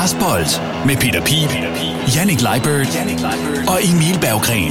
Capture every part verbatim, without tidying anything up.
Presbold med Peter Pihl, Jannik Leibert og Emil Berggren.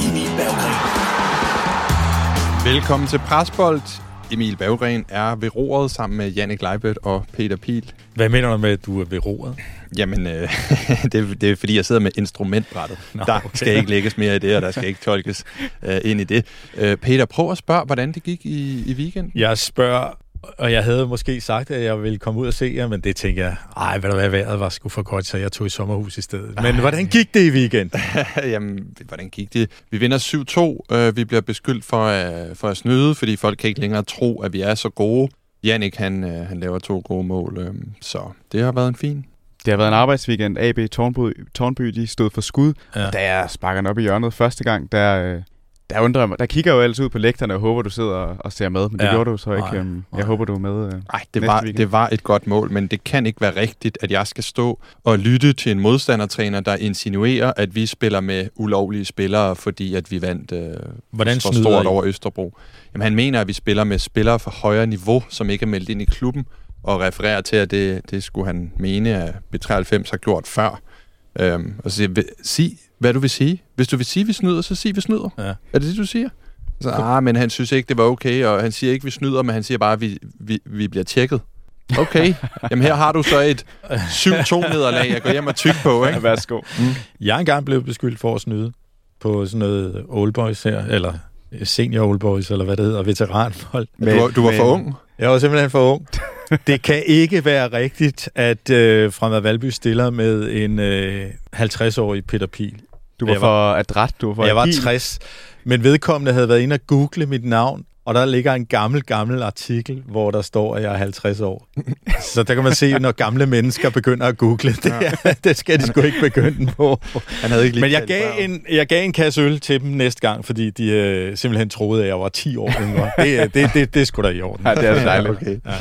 Velkommen til Presbold. Emil Berggren er ved roret sammen med Jannik Leibert og Peter Pihl. Hvad mener du med, at du er ved roret? Jamen, øh, det, det er fordi, jeg sidder med instrumentbrættet. Nå, der okay. skal ikke lægges mere i det, og der skal ikke tolkes øh, ind i det. Øh, Peter, prøv at spørge, hvordan det gik i, i weekenden. Jeg spørger, og jeg havde måske sagt, at jeg ville komme ud og se jer, men det tænker jeg, ej, hvad der var vejret var sgu for godt, så jeg tog i sommerhus i stedet. Men hvordan gik det i weekend? Jamen, hvordan gik det? Vi vinder syv to. Vi bliver beskyldt for at, for at snyde, fordi folk kan ikke længere tro, at vi er så gode. Jannik, han, han laver to gode mål, så det har været en fin. Det har været en arbejdsweekend. A B Tårnby, Tårnby de stod for skud. Ja. Og da jeg sparker den op i hjørnet første gang, der, der undrer jeg mig. Der kigger jeg jo altid ud på lægterne og håber, du sidder og ser med. Men det ja. gjorde du så ikke. Nej, jeg nej. håber, du er med. Nej, det var, det var et godt mål, men det kan ikke være rigtigt, at jeg skal stå og lytte til en modstandertræner, der insinuerer, at vi spiller med ulovlige spillere, fordi at vi vandt øh, for stort over Østerbro. Jamen, han mener, at vi spiller med spillere for højere niveau, som ikke er meldt ind i klubben, og refererer til, at det, det skulle han mene, at B treoghalvfems har gjort før. Øhm, og så siger, sig, hvad du vil sige. Hvis du vil sige, at vi snyder, så sig, at vi snyder. Ja. Er det det, du siger? Så, ah, men han synes ikke, det var okay, og han siger ikke, at vi snyder, men han siger bare, at vi, vi, vi bliver tjekket. Okay, jamen her har du så et syv to nederlag, jeg går hjem og tykke på, ikke? Værsgo. Mm. Jeg er engang blevet beskyldt for at snyde på sådan noget old boys her, eller senior old boys, eller hvad det hedder, veteranfolk. Du, var, du var for ung? Jeg var simpelthen for ung. Det kan ikke være rigtigt, at øh, Fremad Valby stiller med en øh, halvtreds-årig Peter Pihl. Du var, var for adræt, du var for Jeg var tres, men vedkommende havde været inde og google mit navn, og der ligger en gammel, gammel artikel, hvor der står, at jeg er halvtreds år. Så der kan man se, når gamle mennesker begynder at google, det, ja. det skal de sgu ikke begynde på. Han havde ikke lige men jeg gav, en, jeg gav en kasse øl til dem næste gang, fordi de øh, simpelthen troede, at jeg var ti år yngre. Det, det, det, det er sgu da i orden. Ja, det er dejligt. Okay. Ja.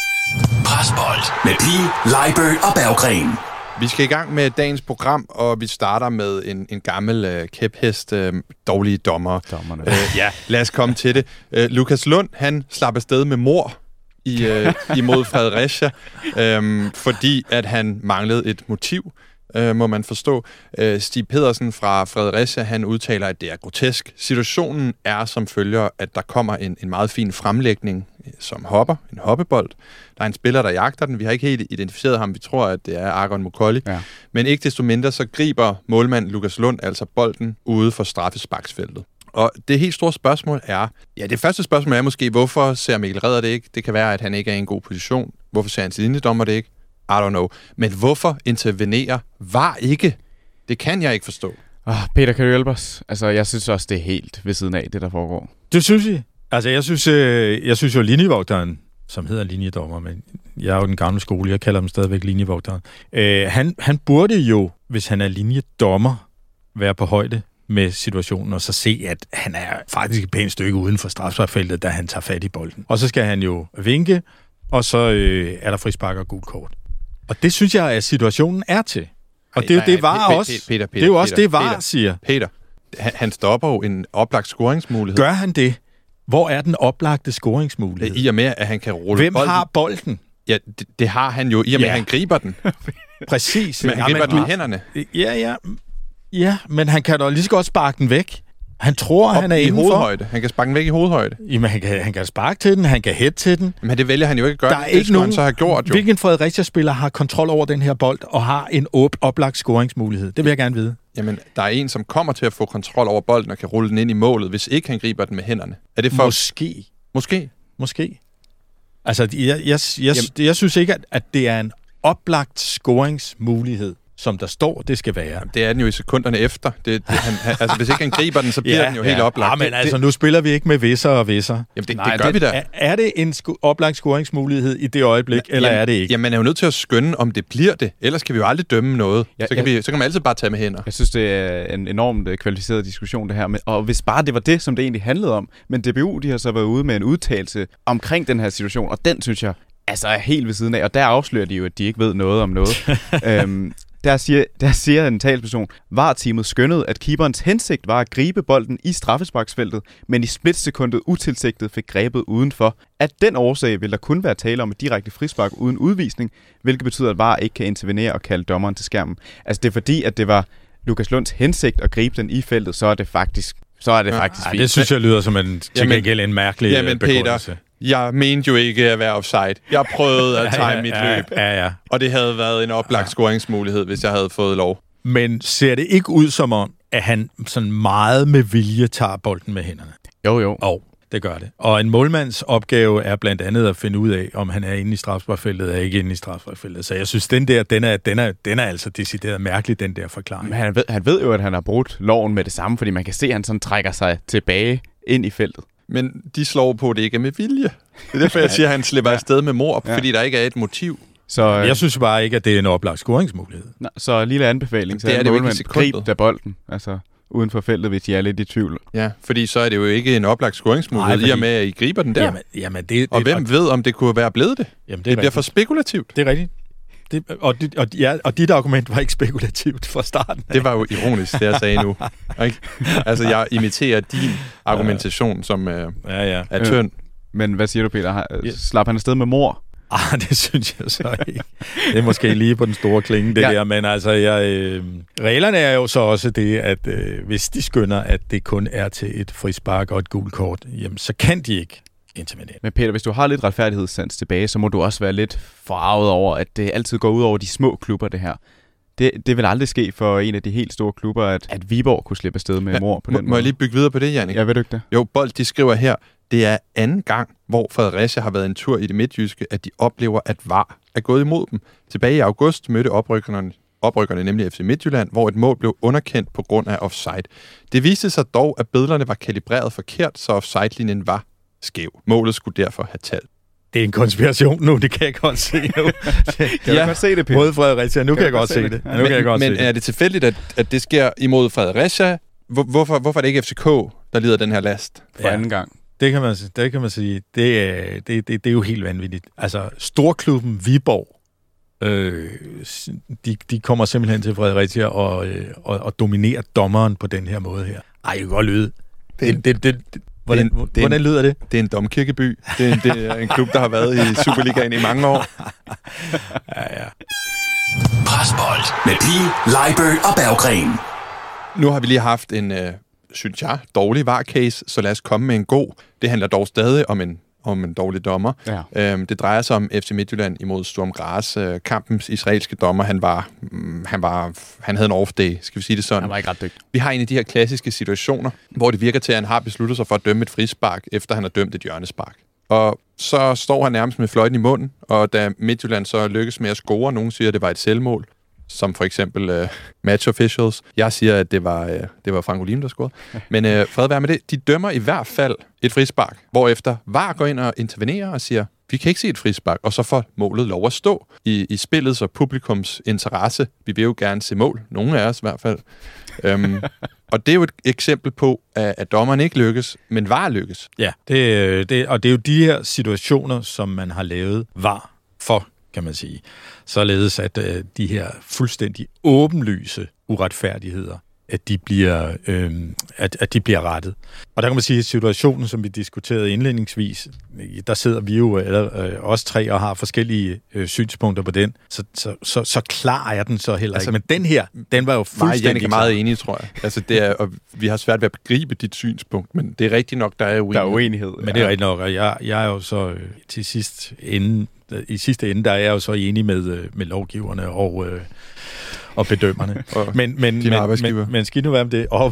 Presbold med Pihl, Leibert og Berggren. Vi skal i gang med dagens program, og vi starter med en, en gammel øh, kæphest, øh, dårlige dommer. Dommerne. Øh, ja, lad os komme til det. Øh, Lukas Lund, han slap afsted med mord i, øh, imod Fredericia, øh, fordi at han manglede et motiv, øh, må man forstå. Øh, Stig Pedersen fra Fredericia, han udtaler, at det er grotesk. Situationen er som følger, at der kommer en, en meget fin fremlægning, som hopper, en hoppebold. Der er en spiller, der jagter den. Vi har ikke helt identificeret ham. Vi tror, at det er Argon Mukolli. Ja. Men ikke desto mindre, så griber målmand Lukas Lund altså bolden ude for straffesparksfeltet. Og det helt store spørgsmål er, ja, det første spørgsmål er måske, hvorfor ser Mikkel Redder det ikke? Det kan være, at han ikke er i en god position. Hvorfor ser hans linjedommer det ikke? I don't know. Men hvorfor intervenerer var ikke? Det kan jeg ikke forstå. Oh, Peter, kan du hjælpe os? Altså, jeg synes også, det er helt ved siden af, det der foregår. Det synes I? Altså, jeg synes, øh, jeg synes jo, linjevogteren, som hedder linjedommer, men jeg er jo den gamle skole, jeg kalder dem stadigvæk linjevogteren. Øh, han, han burde jo, hvis han er linjedommer, være på højde med situationen, og så se, at han er faktisk et pænt stykke uden for strafsparkfeltet, da han tager fat i bolden. Og så skal han jo vinke, og så øh, er der frispark og gult kort. Og det synes jeg, at situationen er til. Og det er jo det, var også. Peter, Peter, det er jo også Peter, det, var Peter, siger. Peter, han, han stopper jo en oplagt scoringsmulighed. Gør han det? Hvor er den oplagte scoringsmulighed? I og med, at han kan rulle Hvem bolden. har bolden? Ja, det, det har han jo, i og med, ja. at han griber den. Præcis. Men han griber den med hænderne. Ja, ja. Ja, men han kan da lige så godt sparke den væk. Han tror, Op han er i indenfor. Hovedhøjde. Han kan sparke den væk i hovedhøjde. Jamen, han kan, han kan sparke til den, han kan hætte til den. Men det vælger han jo ikke at gøre. Der er det, ikke det nogen, han så have gjort, jo. Hvilken Fredericia-spiller har kontrol over den her bold og har en åb, oplagt scoringsmulighed? Det vil jeg gerne vide. Jamen, der er en, som kommer til at få kontrol over bolden og kan rulle den ind i målet, hvis ikke han griber den med hænderne. Er det for... Måske. Måske. Måske. Altså, jeg, jeg, jeg, jeg, jeg synes ikke, at, at det er en oplagt scoringsmulighed, som der står, det skal være. Jamen, det er den jo i sekunderne efter. Det, det, han, han, altså, hvis ikke han griber den, så bliver ja, den jo ja. helt oplagt. Ja, men altså, det, nu spiller vi ikke med visser og visser. Jamen, det, Nej, det gør det, vi da. Er, er det en sku, oplagt scoringsmulighed i det øjeblik, ja, eller jamen, er det ikke? Jamen, man er jo nødt til at skønne, om det bliver det. Ellers kan vi jo aldrig dømme noget. Ja, så, kan ja. vi, så kan man altid bare tage med hænder. Jeg synes, det er en enormt kvalificeret diskussion, det her. Med, og hvis bare det var det, som det egentlig handlede om. Men D B U, de har så været ude med en udtalelse omkring den her situation, og den synes jeg altså er helt ved siden af. Og der afslører de jo, at de ikke ved noget om noget. øhm, der siger, der siger en talsperson, VAR-teamet skønnede, at keeperens hensigt var at gribe bolden i straffesparksfeltet, men i splitsekundet utilsigtet fik grebet udenfor. Af den årsag vil der kun være tale om et direkte frispark uden udvisning, hvilket betyder, at VAR ikke kan intervenere og kalde dommeren til skærmen. Altså det er fordi, at det var Lukas Lunds hensigt at gribe den i feltet, så er det faktisk så er det ja, faktisk fint. Det synes jeg lyder som en, jamen, en mærkelig jamen, begrundelse. Peter, jeg mente jo ikke at være offside. Jeg prøvede at time ja, ja, mit løb. Ja, ja. Og det havde været en oplagt scoringsmulighed, hvis jeg havde fået lov. Men ser det ikke ud som om, at han sådan meget med vilje tager bolden med hænderne? Jo, jo. Og det gør det. Og en målmands opgave er blandt andet at finde ud af, om han er inde i strafsparkfeltet eller ikke inde i strafsparkfeltet. Så jeg synes, den der, den er, den er, den er altså decideret mærkelig, den der forklaring. Men han ved, han ved jo, at han har brudt loven med det samme, fordi man kan se, at han sådan trækker sig tilbage ind i feltet. Men de slår på, at det ikke er med vilje. Det er derfor, jeg siger, at han slipper afsted med mord, ja. fordi der ikke er et motiv. Så, øh, jeg synes bare ikke, at det er en oplagt scoringsmulighed. Nej, så lille anbefaling. Så det er det jo ikke i sekundet. Grib der bolden, altså uden for feltet, hvis I er lidt i tvivl. Ja, fordi så er det jo ikke en oplagt scoringsmulighed, i og med, at I griber den der. Jamen, jamen det, det, og hvem og, ved, om det kunne være blevet det? Jamen, det, det bliver for spekulativt. Det er rigtigt. Det, og, dit, og, ja, og dit argument var ikke spekulativt fra starten. Det var jo ironisk, det jeg sagde nu. Ikke? Altså, jeg imiterer din argumentation, som øh, ja, ja. er tynd. Men hvad siger du, Peter? Slap han afsted med mord? Ah, det synes jeg så ikke. Det er måske lige på den store klinge, det ja. der. Men altså, jeg, øh, reglerne er jo så også det, at øh, hvis de skønner, at det kun er til et frispark og et gult kort, jamen, så kan de ikke intervenere. Men Peter, hvis du har lidt retfærdighedssans tilbage, så må du også være lidt forarvet over, at det altid går ud over de små klubber, det her. Det, det vil aldrig ske for en af de helt store klubber, at, at Viborg kunne slippe afsted med ja, mord på den må, måde. Må jeg lige bygge videre på det, Jannik? Ja, ved du ikke det? Jo, Bold, de skriver her, det er anden gang, hvor Fredericia har været en tur i det midtjyske, at de oplever, at V A R er gået imod dem. Tilbage i august mødte oprykkerne, oprykkerne nemlig F C Midtjylland, hvor et mål blev underkendt på grund af offside. Det viste sig dog, at billederne var kalibreret forkert, så offside-linjen var skæv. Målet skulle derfor have talt. Det er en konspiration nu, det kan jeg godt se nu. kan ja, du godt se det, Peter? Mod Fredericia, nu kan, kan jeg godt se det. det. Ja, nu men kan jeg godt men se det. er det tilfældigt, at, at det sker imod Fredericia? Hvor, hvorfor, hvorfor er det ikke F C K, der lider den her last for ja. anden gang? Det kan man, det kan man sige. Det er, det, det, det er jo helt vanvittigt. Altså, storklubben Viborg, øh, de, de kommer simpelthen til Fredericia og, øh, og, og dominerer dommeren på den her måde her. Ej, det kan godt lyde. Det, det, det, det, hvordan, det, det hvordan lyder det? Det er en domkirkeby. Det er, en, det er en klub, der har været i Superligaen i mange år. ja, ja. Presbold med Pihl, Leibert og Berggren. Nu har vi lige haft en, øh, synes jeg, dårlig V A R-case, så lad os komme med en god. Det handler dog stadig om en, om en dårlig dommer. Ja. Øhm, det drejer sig om F C Midtjylland imod Sturm Graz. Øh, kampens israelske dommer, han var, mm, han var, han havde en off-day, skal vi sige det sådan. Han var ikke ret dygtig. Vi har en af de her klassiske situationer, hvor det virker til, at han har besluttet sig for at dømme et frispark, efter han har dømt et hjørnespark. Og så står han nærmest med fløjten i munden, og da Midtjylland så lykkes med at score, nogen siger, at det var et selvmål, som for eksempel uh, match officials. Jeg siger, at det var, uh, det var Frank Olin, der scorede. Men uh, fred være med det. De dømmer i hvert fald et frispark, hvorefter V A R går ind og intervenerer og siger, vi kan ikke se et frispark, og så får målet lov at stå i, i spillets og publikums interesse. Vi vil jo gerne se mål. Nogle af os i hvert fald. um, og det er jo et eksempel på, at, at dommeren ikke lykkes, men V A R lykkes. Ja, det, det, og det er jo de her situationer, som man har lavet V A R for, kan man sige. Således at øh, de her fuldstændig åbenlyse uretfærdigheder, at de bliver, øh, at, at de bliver rettet. Og der kan man sige, at situationen, som vi diskuterede indledningsvis, der sidder vi jo eller, øh, os tre og har forskellige øh, synspunkter på den, så, så, så, så klar er den så heller altså, ikke. Men den her, den var jo fuldstændig Nej, jeg er meget enig, tror jeg. Altså, det er, og vi har svært ved at begribe dit synspunkt, men det er rigtigt nok, der er uenighed. Der er uenighed. Men det er rigtigt nok, og jeg, jeg er jo så øh, til sidst ende, i sidste ende, der er jeg jo så enig med, med lovgiverne og, øh, og bedømmerne. Og men, men, men, men, men skal nu være med det? Oh,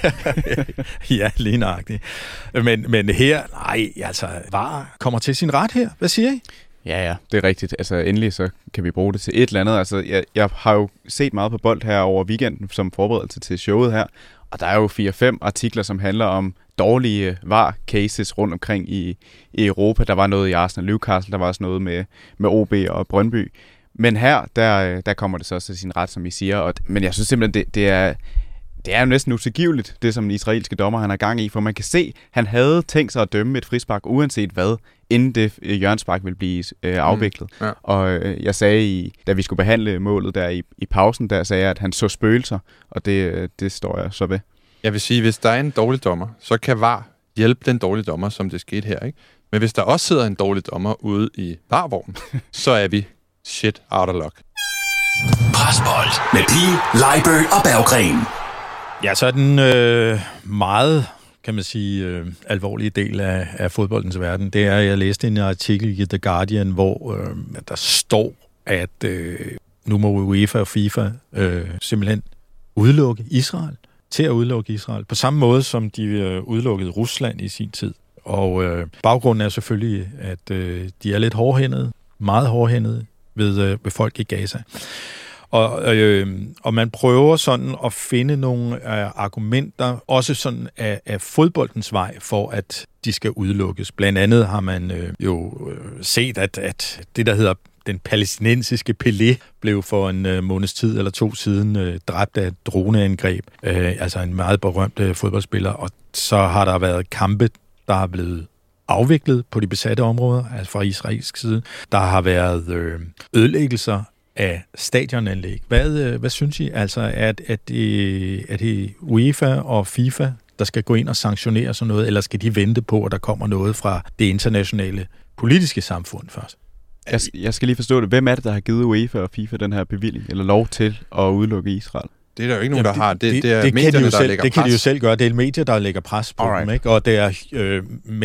ja, lige nøjagtigt. Men, men her, nej, altså, V A R kommer til sin ret her. Hvad siger I? Ja, ja, det er rigtigt. Altså, endelig så kan vi bruge det til et eller andet. Altså, jeg, jeg har jo set meget på Bold her over weekenden som forberedelse til showet her, og der er jo fire fem artikler, som handler om dårlige V A R-cases rundt omkring i, i Europa. Der var noget i Arsenal Newcastle, der var også noget med, med O B og Brøndby. Men her, der, der kommer det så til sin ret, som I siger. Og, men jeg synes simpelthen, det, det, er, det er jo næsten utilgiveligt, det som den israelske dommer han har gang i, for man kan se, han havde tænkt sig at dømme et frispark uanset hvad, inden det øh, hjørnespark ville blive øh, afviklet. Mm, ja. Og øh, jeg sagde, i, da vi skulle behandle målet der i, i pausen, der sagde jeg, at han så spøgelser, og det, øh, det står jeg så ved. Jeg vil sige, hvis der er en dårlig dommer, så kan V A R hjælpe den dårlige dommer, som det skete her, ikke? Men hvis der også sidder en dårlig dommer ude i varvognen, så er vi shit out of luck. Presbold med Pihl, Leibert og Berggren. Ja, så er den øh, meget, kan man sige, øh, alvorlige del af, af fodboldens verden. Det er, at jeg læste en artikel i The Guardian, hvor øh, der står, at øh, nu må UEFA og FIFA øh, simpelthen udelukke Israel, til at udelukke Israel, på samme måde som de øh, udelukkede Rusland i sin tid. Og øh, baggrunden er selvfølgelig, at øh, de er lidt hårdhændede, meget hårdhændede ved, øh, ved folk i Gaza. Og, øh, og man prøver sådan at finde nogle øh, argumenter, også sådan af, af fodboldens vej, for at de skal udelukkes. Blandt andet har man øh, jo øh, set, at, at det, der hedder den palæstinensiske Pelé, blev for en øh, måneds tid eller to siden øh, dræbt af et droneangreb. Øh, altså en meget berømt øh, fodboldspiller. Og så har der været kampe, der er blevet afviklet på de besatte områder, altså fra israelsk side. Der har været øh, ødelæggelser af stadionanlæg. Hvad, øh, hvad synes I? Altså, at, at, det, at det UEFA og FIFA, der skal gå ind og sanktionere sådan noget, eller skal de vente på, at der kommer noget fra det internationale politiske samfund først? Jeg, jeg skal lige forstå det. Hvem er det, der har givet UEFA og FIFA den her bevilling, eller lov til at udelukke Israel? Det er der jo ikke nogen, Jamen, der har. Det, det, det er det medierne, de der selv, lægger det pres. kan de jo selv gøre. Det er medier, der lægger pres på Alright. dem, ikke? Og det er øh,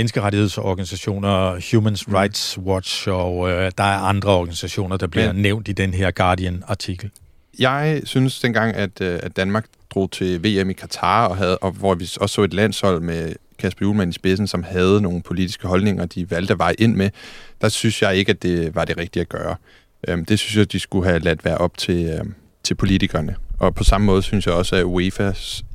menneskerettighedsorganisationer, Human Rights Watch, og øh, der er andre organisationer, der bliver Men, nævnt i den her Guardian-artikel. Jeg synes dengang, at, at Danmark drog til V M i Katar, og, havde, og hvor vi også så et landshold med Kasper Hjulmand i spidsen, som havde nogle politiske holdninger, de valgte at veje ind med, der synes jeg ikke, at det var det rigtige at gøre. Det synes jeg, de skulle have ladt være op til, til politikerne. Og på samme måde synes jeg også, at UEFA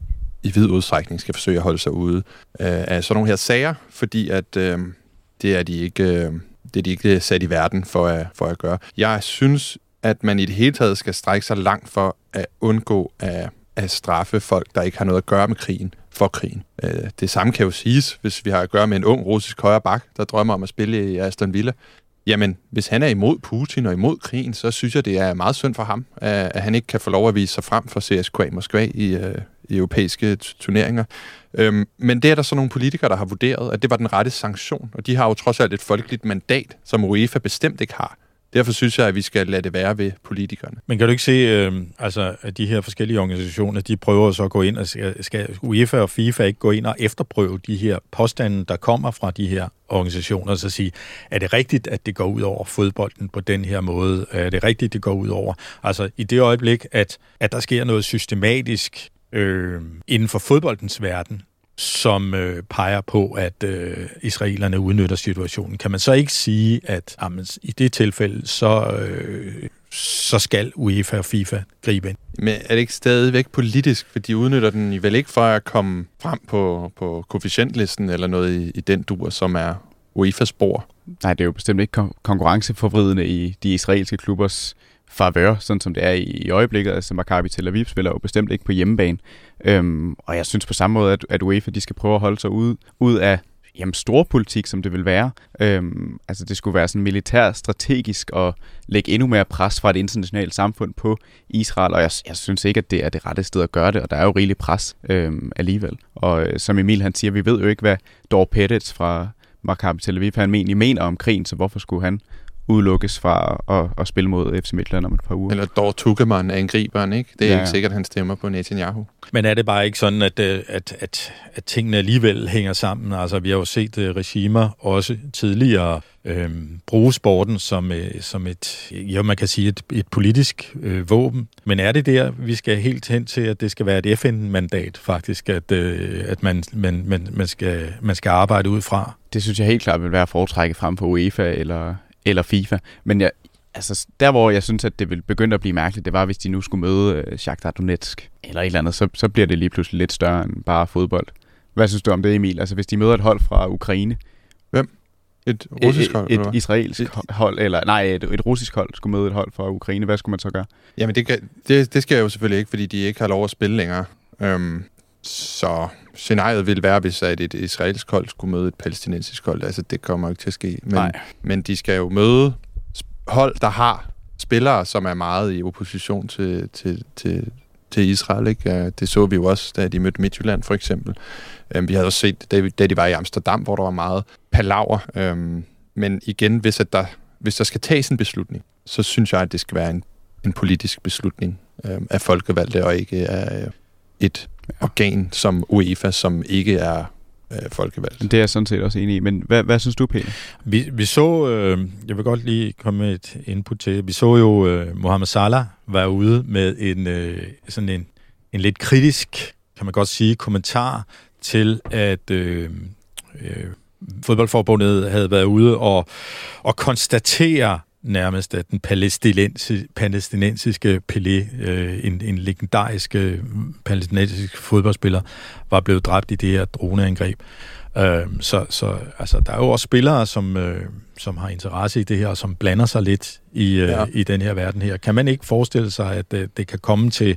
i vid udstrækning skal forsøge at holde sig ude af sådan nogle her sager, fordi at øh, det er de ikke, øh, det er de ikke sat i verden for at, for at gøre. Jeg synes, at man i det hele taget skal strække sig langt for at undgå at, at straffe folk, der ikke har noget at gøre med krigen, for krigen. Øh, det samme kan jo siges, hvis vi har at gøre med en ung russisk højre bak, der drømmer om at spille i Aston Villa. Jamen, hvis han er imod Putin og imod krigen, så synes jeg, det er meget synd for ham, at han ikke kan få lov at vise sig frem for C S K A Moskva i, øh, i europæiske turneringer. Øhm, men det er der så nogle politikere, der har vurderet, at det var den rette sanktion, og de har jo trods alt et folkeligt mandat, som UEFA bestemt ikke har. Derfor synes jeg, at vi skal lade det være ved politikerne. Men kan du ikke se, øh, altså, at de her forskellige organisationer, de prøver så at gå ind, og skal, skal UEFA og FIFA ikke gå ind og efterprøve de her påstande, der kommer fra de her organisationer, og så sige, er det rigtigt, at det går ud over fodbolden på den her måde? Er det rigtigt, det går ud over? Altså, i det øjeblik, at, at der sker noget systematisk øh, inden for fodboldens verden, som øh, peger på, at øh, israelerne udnytter situationen. Kan man så ikke sige, at jamen, i det tilfælde, så, øh, så skal UEFA og FIFA gribe ind? Men er det ikke stadigvæk politisk, for de udnytter den vel ikke for at komme frem på, på koefficientlisten eller noget i, i den dur, som er UEFA's spor? Nej, det er jo bestemt ikke kon- konkurrenceforvridende i de israelske klubbers favør, sådan som det er i, i øjeblikket. Altså Maccabi Tel Aviv spiller jo bestemt ikke på hjemmebane. Øhm, og jeg synes på samme måde, at, at UEFA de skal prøve at holde sig ude, ud af jamen, storpolitik, som det vil være. Øhm, altså det skulle være sådan militær strategisk og lægge endnu mere pres fra et internationalt samfund på Israel, og jeg, jeg synes ikke, at det er det rette sted at gøre det, og der er jo rigeligt pres øhm, alligevel. Og øh, som Emil han siger, vi ved jo ikke, hvad Dor Petitz fra Maccabi Tel Aviv han egentlig mener om krigen, så hvorfor skulle han udelukkes fra at, at spille mod F C Midtjylland om et par uger. Eller Dor Tugeman er angriberen, ikke? Det er ja, ja. Ikke sikkert, at han stemmer på Netanyahu. Men er det bare ikke sådan, at, at, at, at tingene alligevel hænger sammen? Altså, vi har jo set uh, regimer også tidligere øhm, bruge sporten som, øh, som et, ja, man kan sige, et, et politisk øh, våben. Men er det der, vi skal helt hen til, at det skal være et F N-mandat, faktisk, at, øh, at man, man, man, man, skal, man skal arbejde ud fra? Det synes jeg helt klart vil være foretrækket frem for UEFA eller eller FIFA. Men jeg, altså, der, hvor jeg synes, at det vil begynde at blive mærkeligt, det var, hvis de nu skulle møde øh, Shakhtar Donetsk eller et eller andet, så, så bliver det lige pludselig lidt større end bare fodbold. Hvad synes du om det, Emil? Altså, hvis de møder et hold fra Ukraine. Hvem? Et russisk hold? Et, et israelsk et, hold, eller nej, et, et russisk hold skulle møde et hold fra Ukraine. Hvad skulle man så gøre? Jamen, det, det, det skal jeg jo selvfølgelig ikke, fordi de ikke har lov at spille længere. Øhm, så scenariet ville være, hvis at et israelsk hold skulle møde et palæstinensisk hold. Altså, det kommer ikke til at ske. Men, men de skal jo møde hold, der har spillere, som er meget i opposition til, til, til, til Israel. Ikke? Det så vi jo også, da de mødte Midtjylland, for eksempel. Øhm, vi havde også set, da, da de var i Amsterdam, hvor der var meget palaver. Øhm, men igen, hvis, at der, hvis der skal tages en beslutning, så synes jeg, at det skal være en, en politisk beslutning øhm, af folkevalgte, og ikke af et organ som UEFA, som ikke er øh, folkevalgt. Det er jeg sådan set også enig i. Men hvad, hvad synes du, Peter? Vi, vi så, øh, jeg vil godt lige komme med et input til, vi så jo øh, Mohamed Salah være ude med en, øh, sådan en, en lidt kritisk, kan man godt sige, kommentar til, at øh, øh, fodboldforbundet havde været ude og, og konstatere nærmest, at den palæstinensiske, palæstinensiske Pelé, øh, en, en legendarisk øh, palæstinensisk fodboldspiller, var blevet dræbt i det her droneangreb. Øh, så så altså, der er jo også spillere, som, øh, som har interesse i det her, og som blander sig lidt i, øh, ja. i den her verden her. Kan man ikke forestille sig, at øh, det kan komme til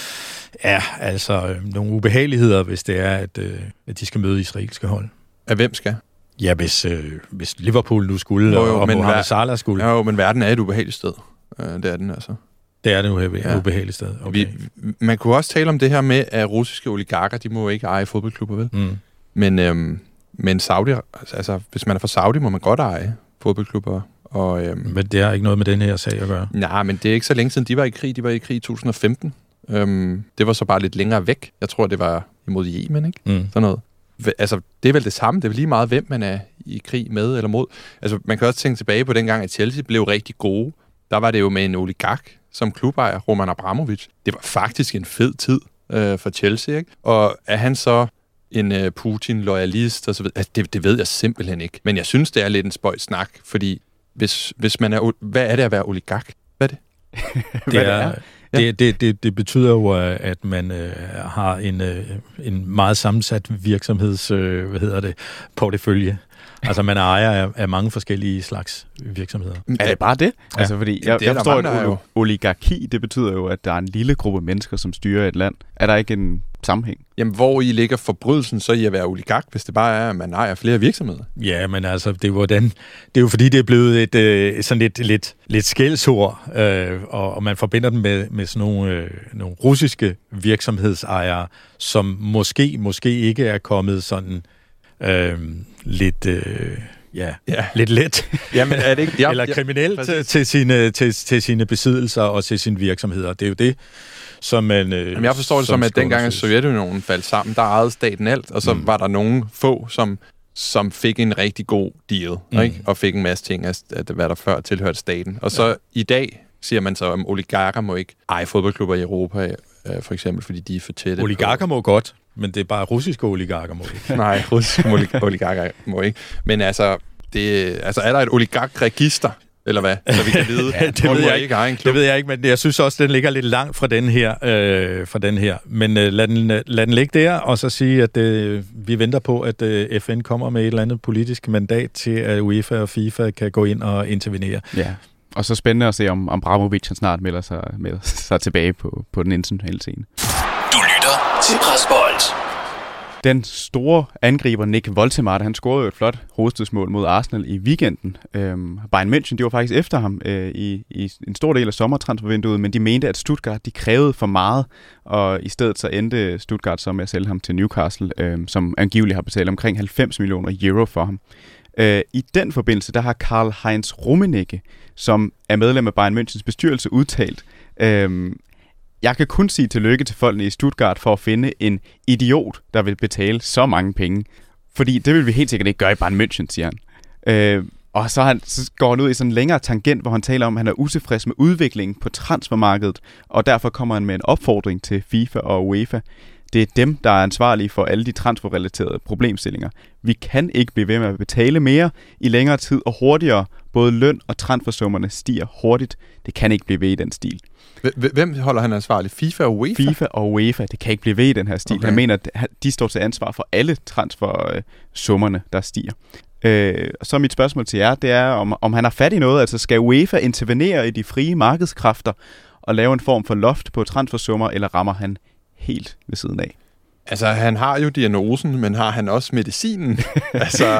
ja, altså, øh, nogle ubehageligheder, hvis det er, at, øh, at de skal møde israelske hold? Af hvem skal? Ja, hvis, øh, hvis Liverpool nu skulle, jo, jo, og Mohamed Salah skulle. Jo, men verden er et ubehageligt sted. Øh, det er den altså. Det er det jo et ja. ubehageligt sted. Okay. Vi, man kunne også tale om det her med, at russiske oligarker, de må jo ikke eje fodboldklubber, vel? Mm. Men, øhm, men Saudi, altså, hvis man er fra Saudi, må man godt eje fodboldklubber. Og, øhm, men det har ikke noget med den her sag at gøre? Nej, men det er ikke så længe siden, de var i krig. De var i krig i to tusind og femten. Øhm, det var så bare lidt længere væk. Jeg tror, det var imod Yemen, ikke? Mm. Sådan noget. Altså, det er vel det samme. Det er vel lige meget, hvem man er i krig med eller mod. Altså, man kan også tænke tilbage på dengang, at Chelsea blev rigtig gode. Der var det jo med en oligark som klubejer, Roman Abramovich. Det var faktisk en fed tid øh, for Chelsea, ikke? Og er han så en øh, Putin-loyalist og så videre? Altså, det, det ved jeg simpelthen ikke. Men jeg synes, det er lidt en spøjs snak, fordi hvis, hvis man er... Hvad er det at være oligark? Hvad er det? det er... Ja. Det, det, det, det betyder jo, at man øh, har en, øh, en meget sammensat virksomheds, øh, hvad hedder det, portefølje. Altså man er ejer af, af mange forskellige slags virksomheder. Er det bare det? Ja. Altså fordi, jeg, jeg forstår, at ol- oligarki, det betyder jo, at der er en lille gruppe mennesker, som styrer et land. Er der ikke en sammenhæng? Jamen, hvor i ligger forbrydelsen så i at være oligark, hvis det bare er, at man ejer flere virksomheder? Ja, men altså, det er jo, den, det er jo fordi, det er blevet et øh, sådan lidt, lidt, lidt skældsord, øh, og, og man forbinder den med, med sådan nogle, øh, nogle russiske virksomhedsejere, som måske, måske ikke er kommet sådan øh, lidt... Øh, Ja, ja, lidt let. Jamen, er det ikke? Ja, eller kriminelt ja, til, sine, til, til sine besiddelser og til sine virksomheder. Det er jo det, som man... Øh, Jamen, jeg forstår det som, at dengang Sovjetunionen faldt sammen, der ejede staten alt, og så mm. var der nogle få, som, som fik en rigtig god deal, mm. ikke? Og fik en masse ting, at, at hvad der før tilhørte staten. Og så ja. I dag siger man så, at oligarker må ikke eje fodboldklubber i Europa, øh, for eksempel, fordi de er for tætte. Oligarker på. Må godt, men det er bare russiske oligarker må ikke. Nej, russiske oligarker må ikke. Men altså, det, altså, er der et oligarkregister, eller hvad? Så vi kan vide, ja, det, ved jeg ikke. Ikke det ved jeg ikke, men jeg synes også, den ligger lidt langt fra den her. Øh, fra den her. Men øh, lad, den, lad den ligge der, og så sige, at øh, vi venter på, at øh, F N kommer med et eller andet politisk mandat til, at UEFA og FIFA kan gå ind og intervenere. Ja. Og så spændende at se, om Abramovich snart melder sig, melder sig tilbage på, på den internationale scene. Du lytter til Presbold. Den store angriber Nick Woltemade, han scorede jo et flot hovedstødsmål mod Arsenal i weekenden. Øhm, Bayern München, de var faktisk efter ham øh, i, i en stor del af sommertransfervinduet, men de mente, at Stuttgart de krævede for meget, og i stedet så endte Stuttgart så med at sælge ham til Newcastle, øh, som angiveligt har betalt omkring halvfems millioner euro for ham. Øh, I den forbindelse, der har Karl-Heinz Rummenigge, som er medlem af Bayern Münchens bestyrelse, udtalt, øh, jeg kan kun sige tillykke til folkene i Stuttgart for at finde en idiot, der vil betale så mange penge. Fordi det vil vi helt sikkert ikke gøre i Bayern München, siger han. Øh, og så, han, så går han ud i sådan en længere tangent, hvor han taler om, at han er utilfreds med udviklingen på transfermarkedet, og derfor kommer han med en opfordring til FIFA og UEFA. Det er dem, der er ansvarlige for alle de transferrelaterede problemstillinger. Vi kan ikke blive ved med at betale mere i længere tid og hurtigere. Både løn og transfersummerne stiger hurtigt. Det kan ikke blive ved i den stil. Hvem holder han ansvarlig? FIFA og UEFA? FIFA og UEFA. Det kan ikke blive ved i den her stil. Okay. Han mener, at de står til ansvar for alle transfersummerne, der stiger. Øh, så mit spørgsmål til jer, det er, om, om han har fat i noget. Altså, skal UEFA intervenere i de frie markedskræfter og lave en form for loft på transfersummer, eller rammer han helt ved siden af. Altså, han har jo diagnosen, men har han også medicinen? altså,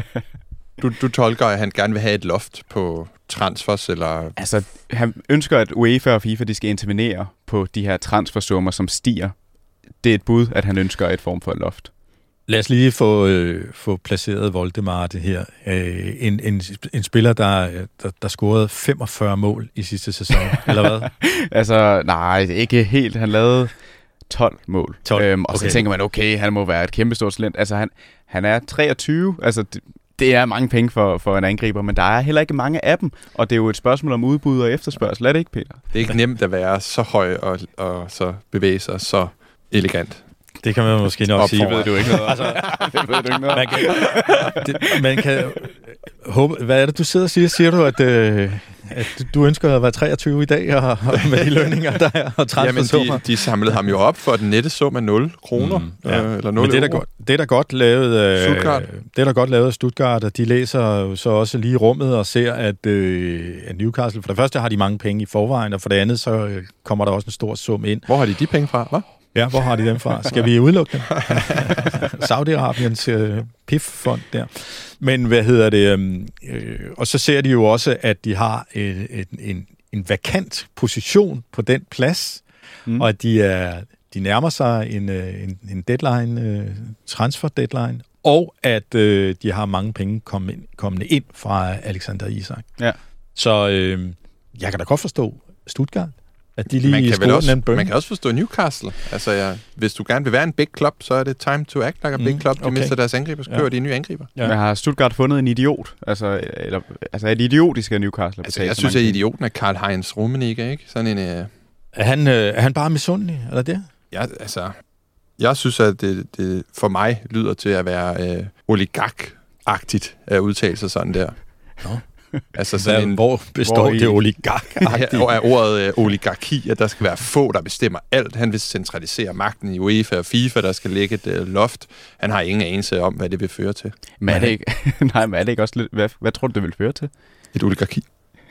du, du tolker, at han gerne vil have et loft på transfers, eller... Altså, han ønsker, at UEFA og FIFA de skal intervenere på de her transfersummer, som stiger. Det er et bud, at han ønsker et form for loft. Lad os lige få, øh, få placeret Voldemar det her. Øh, en, en, en spiller, der, der, der scorede femogfyrre mål i sidste sæson, eller hvad? altså, nej, ikke helt. Han lavede tolv mål. tolv. Øhm, og okay. så tænker man, okay, han må være et kæmpestort talent. Altså, han, han er treogtyve. Altså, det, det er mange penge for, for en angriber, men der er heller ikke mange af dem. Og det er jo et spørgsmål om udbud og efterspørgsel. Er det ikke, Peter? Det er ikke nemt at være så høj og, og så bevæge sig så elegant. Det kan man måske nok sige. Det ved du ikke noget. altså, det ved du ikke noget. Man kan, det, man kan håbe... Hvad er det, du sidder og siger? Siger du, at, øh, at du ønsker at være treogtyve i dag, og, og med de lønninger, der er, og transfersummer? Jamen, de, de samlede ham jo op for den nette sum af nul kroner. Mm, ja. øh, eller nul Men det er, godt, det er da godt lavet... Øh, Stuttgart. Det er da godt lavet af Stuttgart, og de læser jo så også lige rummet og ser, at, øh, at Newcastle... For det første har de mange penge i forvejen, og for det andet, så øh, kommer der også en stor sum ind. Hvor har de de penge fra, hva'? Ja, hvor har de dem fra? Skal vi udelukke dem? Saudi-Arabiens øh, P I F-fond der. Men hvad hedder det? Øh, og så ser de jo også, at de har en, en, en vakant position på den plads, mm. og at de, er, de nærmer sig en, en, en deadline, transfer deadline, og at øh, de har mange penge kommende ind fra Alexander Isak. Ja. Så øh, jeg kan da godt forstå Stuttgart. At de lige man, kan vel også, man kan også forstå Newcastle. Altså, ja, hvis du gerne vil være en big club, så er det time to act like a big club. De okay. mister deres angriber, så kører ja. de en ny angriber. Ja. Men har Stuttgart fundet en idiot? Altså, eller, altså er det idiotisk af Newcastle? Altså, jeg synes, at idioten er Karl-Heinz Rummenigge, ikke? Sådan en... Uh... Er, han, øh, er han bare misundelig, eller det? Ja, altså... Jeg synes, at det, det for mig lyder til at være øh, oligark-agtigt at udtale sig sådan der. Nå. Altså sådan en, hvor består hvor I, det oligark-agtigt? Og er ordet øh, oligarki, at der skal være få, der bestemmer alt. Han vil centralisere magten i UEFA og FIFA, der skal lægge et øh, loft. Han har ingen anelse om, hvad det vil føre til. Men er det ikke, nej, men er det ikke også lidt... Hvad, hvad tror du, det vil føre til? Et oligarki.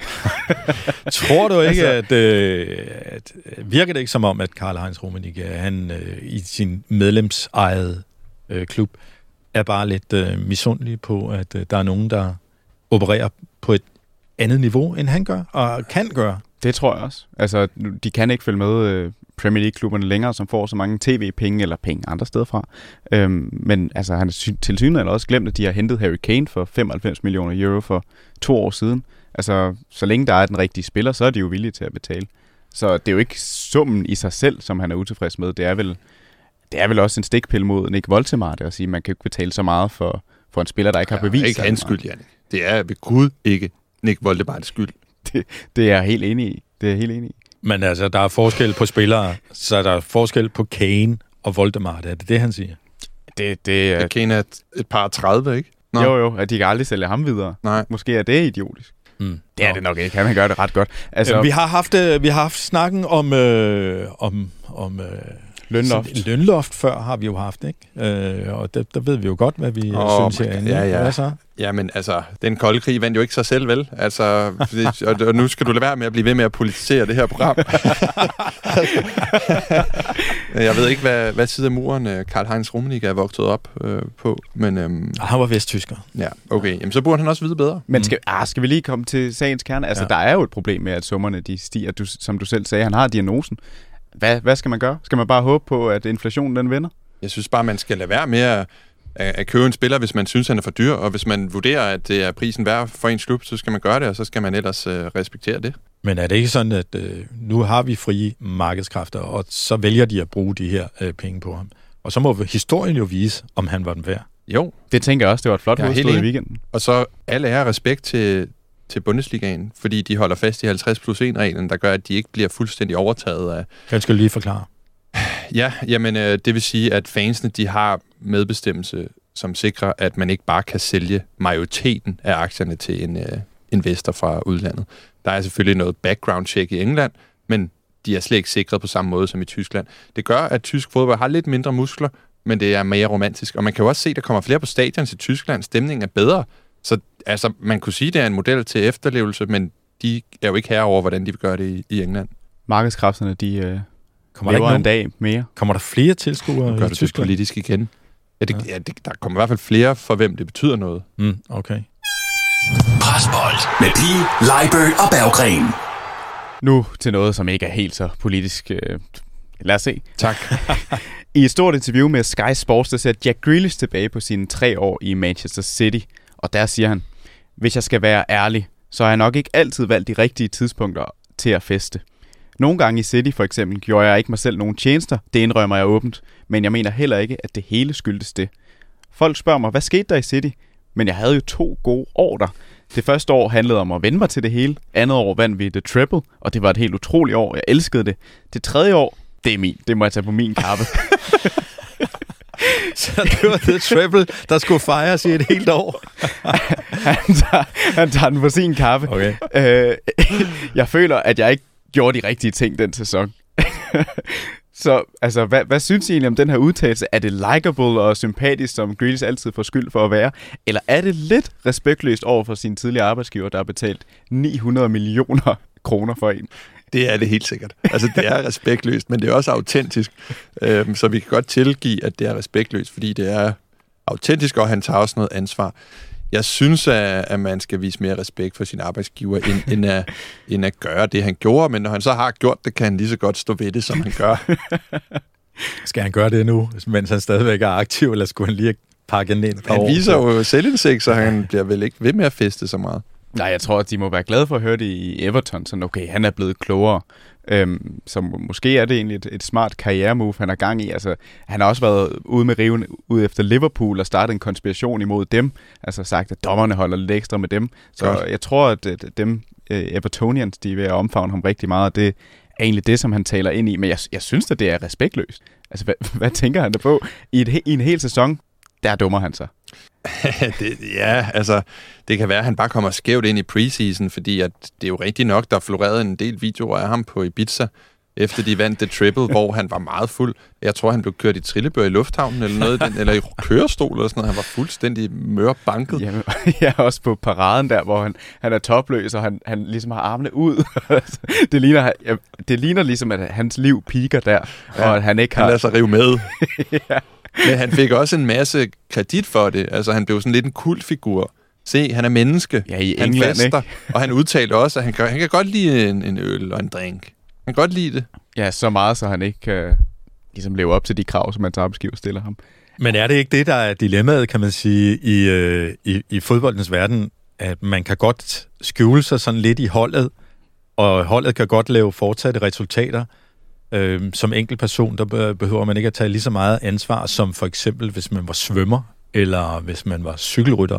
Tror du ikke, altså, at, øh, at... Virker det ikke som om, at Karl-Heinz Rummenigge, han øh, i sin medlemsejede øh, klub, er bare lidt øh, misundelig på, at øh, der er nogen, der opererer på et andet niveau, end han gør, og kan gøre? Det tror jeg også. Altså, de kan ikke følge med øh, Premier League-klubberne længere, som får så mange tv-penge eller penge andre steder fra. Øhm, men altså, han har til synligheden også glemt, at de har hentet Harry Kane for femoghalvfems millioner euro for to år siden. Altså, så længe der er den rigtige spiller, så er de jo villige til at betale. Så det er jo ikke summen i sig selv, som han er utilfreds med. Det er vel, det er vel også en stikpille mod Nick Voldemar, at sige, at man kan ikke betale så meget for, for en spiller, der ikke har bevist. Det er ikke hans skyld, Jannik. Det er ved Gud ikke Nick Voldemars skyld. Det, det er jeg helt enig i. Det er jeg helt enig i. Men altså, der er forskel på spillere, så er der forskel på Kane og Voldemar. Er det det, han siger? Det, det er... Kane er et, et par tredive, ikke? Nå. Jo, jo, at de kan aldrig sælge ham videre. Nej. Måske er det idiotisk. Mm. Det er Nå. det nok ikke. Han gør det ret godt. Altså, øh, vi, har haft, øh, vi har haft snakken om... Øh, om, om øh, lønloft. Lønloft før har vi jo haft, ikke? Øh, og der, der ved vi jo godt, hvad vi oh, synes herinde. Ja, ja. Hvad så? Jamen, altså, den kolde krig vandt jo ikke sig selv, vel? Altså, og, og nu skal du lade være med at blive ved med at politisere det her program. Jeg ved ikke, hvad, hvad side af muren Karl-Heinz Rummenigge er vokset op øh, på, men... Øhm, han var vesttysker. Ja, okay. Jamen, så burde han også vide bedre. Men skal, mm. ah, skal vi lige komme til sagens kerne? Altså, ja. Der er jo et problem med, at summerne de stiger. Du, som du selv sagde, han har diagnosen. Hvad, hvad skal man gøre? Skal man bare håbe på, at inflationen den vinder? Jeg synes bare, man skal lade være med at, at købe en spiller, hvis man synes, han er for dyr, og hvis man vurderer, at det er prisen værd for ens klub, så skal man gøre det, og så skal man ellers øh, respektere det. Men er det ikke sådan, at øh, nu har vi frie markedskræfter, og så vælger de at bruge de her øh, penge på ham? Og så må historien jo vise, om han var den værd. Jo. Det tænker jeg også, det var et flot hovedstød i weekenden. Og så alle er respekt til... til Bundesligaen, fordi de holder fast i halvtreds plus en reglen, der gør, at de ikke bliver fuldstændig overtaget af... Kan skal du lige forklare? Ja, jamen øh, det vil sige, at fansene, de har medbestemmelse, som sikrer, at man ikke bare kan sælge majoriteten af aktierne til en øh, investor fra udlandet. Der er selvfølgelig noget background check i England, men de er slet ikke sikret på samme måde som i Tyskland. Det gør, at tysk fodbold har lidt mindre muskler, men det er mere romantisk. Og man kan jo også se, at der kommer flere på stadion til Tyskland. Stemningen er bedre. Så altså, man kunne sige, at det er en model til efterlevelse, men de er jo ikke herre over, hvordan de vil gøre det i, i England. Markedskræfterne, de, Kommer der ikke Lever nogen, en dag mere. Kommer der flere tilskuere Gør i det Tyskland? politisk igen. Ja, det, ja det, der kommer i hvert fald flere, for hvem det betyder noget. Mm, okay. Presbold med Pil, Leibert og Berggren. Nu til noget, som ikke er helt så politisk. Øh, lad os se. Tak. I et stort interview med Sky Sports, der ser Jack Grealish tilbage på sine tre år i Manchester City. Og der siger han, hvis jeg skal være ærlig, så har jeg nok ikke altid valgt de rigtige tidspunkter til at feste. Nogle gange i City for eksempel gjorde jeg ikke mig selv nogen tjenester, det indrømmer jeg åbent, men jeg mener heller ikke, at det hele skyldtes det. Folk spørger mig, hvad skete der i City? Men jeg havde jo to gode år der. Det første år handlede om at vende mig til det hele. Andet år vandt vi The Treble, og det var et helt utroligt år. Jeg elskede det. Det tredje år, det er min. Det må jeg tage på min kappe. Så det var The Treble, der skulle fejres i et helt år. han, tager, han tager den på sin kappe. Okay. Øh, jeg føler, at jeg ikke gjorde de rigtige ting den sæson. Så altså, hvad, hvad synes I egentlig om den her udtalelse? Er det likable og sympatisk, som Grealish altid får skyld for at være? Eller er det lidt respektløst over for sin tidligere arbejdsgiver, der har betalt ni hundrede millioner kroner for en? Det er det helt sikkert. Altså, det er respektløst, men det er også autentisk. Øhm, så vi kan godt tilgive, at det er respektløst, fordi det er autentisk, og han tager også noget ansvar. Jeg synes, at, at man skal vise mere respekt for sin arbejdsgiver, end, end, at, end at gøre det, han gjorde. Men når han så har gjort det, kan han lige så godt stå ved det, som han gør. Skal han gøre det nu, mens han stadigvæk er aktiv, eller skulle han lige pakke den ind? Han viser jo selvindsigt, så han bliver vel ikke ved med at feste så meget. Nej, jeg tror, at de må være glade for at høre det i Everton. Så okay, han er blevet klogere. Øhm, så måske er det egentlig et, et smart karrieremove, han har gang i. Altså, han har også været ude med riven ud efter Liverpool og startet en konspiration imod dem. Altså sagt, at dommerne holder lidt ekstra med dem. Så godt. Jeg tror, at, at dem Evertonians, de er ved at omfavne ham rigtig meget, og det er egentlig det, som han taler ind i. Men jeg, jeg synes, at det er respektløst. Altså, hvad, hvad tænker han der på? I, et, I en hel sæson, der dummer han sig. det, ja, altså, det kan være, at han bare kommer skævt ind i preseason, fordi at det er jo rigtigt nok, der florerede en del videoer af ham på Ibiza, efter de vandt The Treble, hvor han var meget fuld. Jeg tror, han blev kørt i trillebør i lufthavnen, eller noget, eller i kørestol, eller sådan noget. Han var fuldstændig mørbanket. Jamen, ja, også på paraden der, hvor han, han er topløs, og han, han ligesom har armene ud. det, ligner, ja, det ligner ligesom, at hans liv piker der, ja, og at han ikke har... Han lader sig rive med. ja. Men han fik også en masse kredit for det. Altså, han blev sådan lidt en kultfigur. Se, han er menneske. Ja, i han England, fester, ikke? Og han udtalte også, at han kan, han kan godt lide en, en øl og en drink. Han kan godt lide det. Ja, så meget, så han ikke kan ligesom leve op til de krav, som hans arbejdsgiver stiller ham. Men er det ikke det, der er dilemmaet, kan man sige, i, øh, i, i fodboldens verden, at man kan godt skjule sig sådan lidt i holdet, og holdet kan godt lave fortsatte resultater. Øh, som enkeltperson, der behøver man ikke at tage lige så meget ansvar, som for eksempel, hvis man var svømmer, eller hvis man var cykelrytter,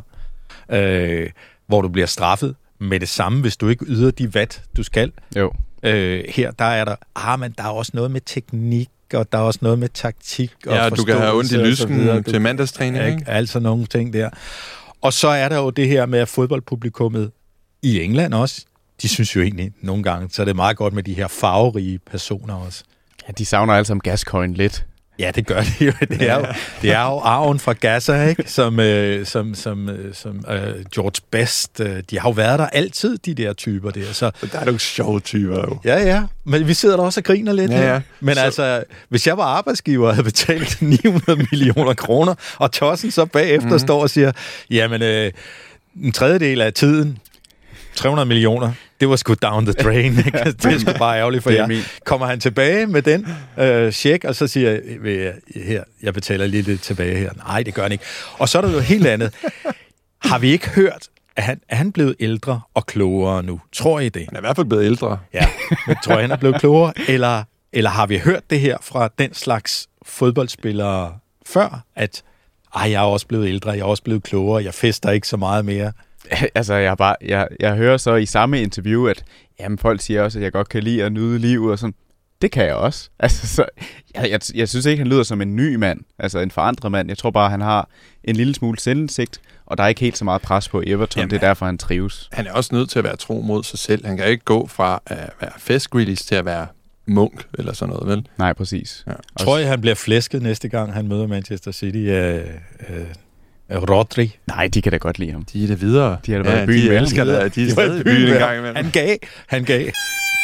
øh, hvor du bliver straffet med det samme, hvis du ikke yder de watt, du skal. Jo. Øh, her, der er der, ah, men der er også noget med teknik, og der er også noget med taktik og ja, du kan have ondt i lysken til mandagstræning, ikke? Altså nogle ting der. Og så er der jo det her med, at fodboldpublikummet i England også, de synes jo egentlig nogle gange, så er det meget godt med de her farverige personer også. Ja, de savner alle sammen Gascoigne lidt. Ja, det gør det jo. Det er jo, det er jo arven fra Gaza, ikke? Som, øh, som, som, øh, som øh, George Best. Øh, de har jo været der altid, de der typer der. Så, så der er nogle sjove typer jo. Ja, ja. Men vi sidder der også og griner lidt. Ja, ja. Men så... altså, hvis jeg var arbejdsgiver og havde betalt ni hundrede millioner kroner, og Tossen så bagefter mm. står og siger, jamen, øh, en tredjedel af tiden, tre hundrede millioner, det var sgu down the drain. Ikke? Det er sgu bare ærgerligt for jer. Min. Kommer han tilbage med den øh, check, og så siger jeg, her, jeg betaler lige lidt tilbage her. Nej, det gør han ikke. Og så er der noget helt andet. Har vi ikke hørt, at han, er han blevet ældre og klogere nu? Tror I det? Han er i hvert fald blevet ældre. Ja, men tror I, han er blevet klogere? Eller, eller har vi hørt det her fra den slags fodboldspillere før, at ej, jeg er også blevet ældre, jeg er også blevet klogere, jeg fester ikke så meget mere? Altså, jeg, bare, jeg, jeg hører så i samme interview, at jamen, folk siger også, at jeg godt kan lide at nyde livet, og sådan, det kan jeg også. Altså, så, jeg, jeg, jeg synes ikke, han lyder som en ny mand, altså en forandret mand. Jeg tror bare, han har en lille smule selvindsigt, og der er ikke helt så meget pres på Everton, jamen, det er derfor, han trives. Han er også nødt til at være tro mod sig selv. Han kan ikke gå fra at være fest-Grealish til at være munk, eller sådan noget, vel? Nej, præcis. Ja. Tror jeg, han bliver flæsket næste gang, han møder Manchester City af... Øh, øh, Rodri. Nej, de kan da godt lide ham. De er det videre. De har da været ja, i byen. De elsker det. De er stadig i byen en gang imellem. Han gav. Han gav.